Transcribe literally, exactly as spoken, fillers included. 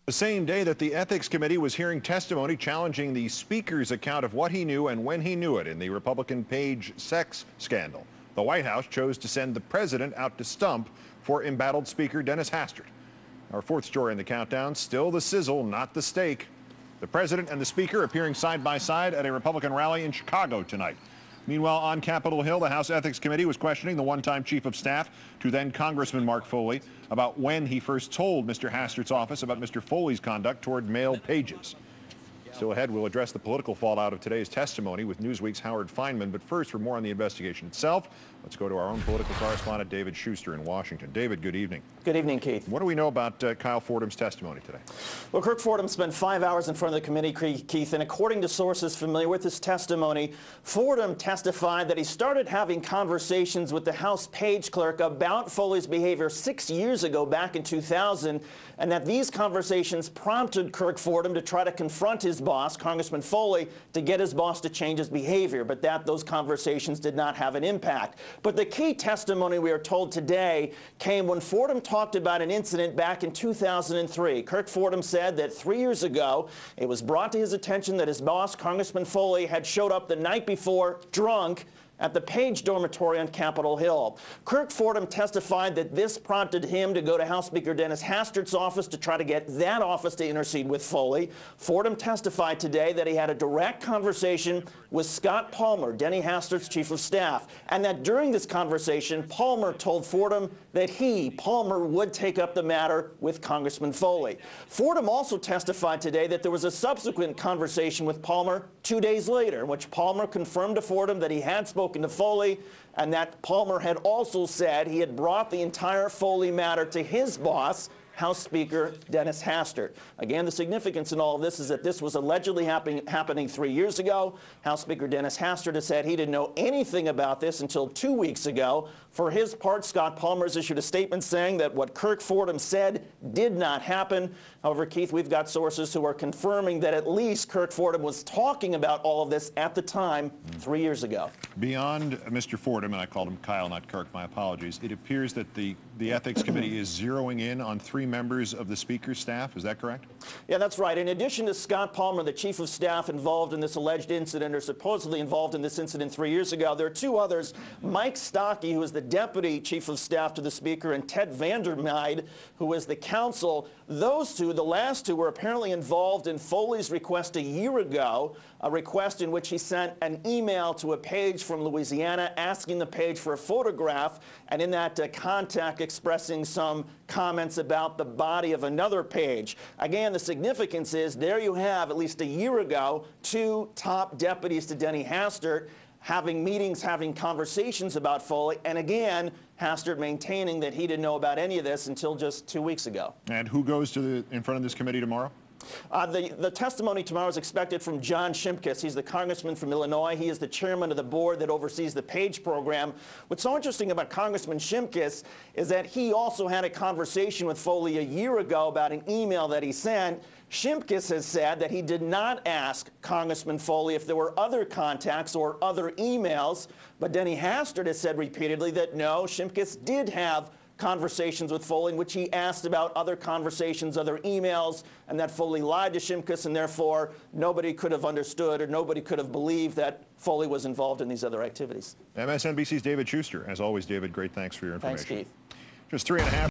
The same day that the Ethics Committee was hearing testimony challenging the Speaker's account of what he knew and when he knew it in the Republican Page sex scandal, the White House chose to send the President out to stump for embattled Speaker Dennis Hastert. Our fourth story in the countdown, still the sizzle, not the steak. The President and the Speaker appearing side by side at a Republican rally in Chicago tonight. Meanwhile, on Capitol Hill, the House Ethics Committee was questioning the one-time Chief of Staff to then Congressman Mark Foley about when he first told Mister Hastert's office about Mister Foley's conduct toward mail pages. Still ahead, we'll address the political fallout of today's testimony with Newsweek's Howard Fineman. But first, for more on the investigation itself, let's go to our own political correspondent, David Schuster in Washington. David, good evening. Good evening, Keith. What do we know about uh, Kyle Fordham's testimony today? Well, Kirk Fordham spent five hours in front of the committee, Keith, and according to sources familiar with his testimony, Fordham testified that he started having conversations with the House page clerk about Foley's behavior six years ago, back in two thousand, and that these conversations prompted Kirk Fordham to try to confront his boss, Congressman Foley, to get his boss to change his behavior, but that those conversations did not have an impact. But the key testimony, we are told today, came when Fordham talked about an incident back in two thousand three. Kirk Fordham said that three years ago, it was brought to his attention that his boss, Congressman Foley, had showed up the night before drunk at the Page dormitory on Capitol Hill. Kirk Fordham testified that this prompted him to go to House Speaker Dennis Hastert's office to try to get that office to intercede with Foley. Fordham testified today that he had a direct conversation with Scott Palmer, Denny Hastert's chief of staff, and that during this conversation, Palmer told Fordham that he, Palmer, would take up the matter with Congressman Foley. Fordham also testified today that there was a subsequent conversation with Palmer two days later, in which Palmer confirmed to Fordham that he had spoken to Foley, and that Palmer had also said he had brought the entire Foley matter to his boss, House Speaker Dennis Hastert. Again, the significance in all of this is that this was allegedly happen happening three years ago. House Speaker Dennis Hastert has said he didn't know anything about this until two weeks ago. For his part, Scott Palmer has issued a statement saying that what Kirk Fordham said did not happen. However, Keith, we've got sources who are confirming that at least Kirk Fordham was talking about all of this at the time three years ago. Beyond Mister Fordham, and I called him Kyle, not Kirk, my apologies, it appears that the, the Ethics Committee is zeroing in on three members of the Speaker's staff. Is that correct? Yeah, that's right. In addition to Scott Palmer, the chief of staff involved in this alleged incident, or supposedly involved in this incident three years ago, there are two others. Mike Stockey, who is the deputy chief of staff to the Speaker, and Ted Vandermeide, who is the counsel. Those two, the last two, were apparently involved in Foley's request a year ago, a request in which he sent an email to a page from Louisiana asking the page for a photograph, and in that uh, contact expressing some comments about the body of another page. Again, the significance is there you have, at least a year ago, two top deputies to Denny Hastert having meetings, having conversations about Foley, and again, Hastert maintaining that he didn't know about any of this until just two weeks ago. And who goes to the, in front of this committee tomorrow? Uh, the, the testimony tomorrow is expected from John Shimkus. He's the congressman from Illinois. He is the chairman of the board that oversees the Page program. What's so interesting about Congressman Shimkus is that he also had a conversation with Foley a year ago about an email that he sent. Shimkus has said that he did not ask Congressman Foley if there were other contacts or other emails, but Denny Hastert has said repeatedly that no, Shimkus did have conversations with Foley in which he asked about other conversations, other emails, and that Foley lied to Shimkus, and therefore nobody could have understood or nobody could have believed that Foley was involved in these other activities. M S N B C's David Schuster. As always, David, great thanks for your information. Thanks, Keith. Just three and a half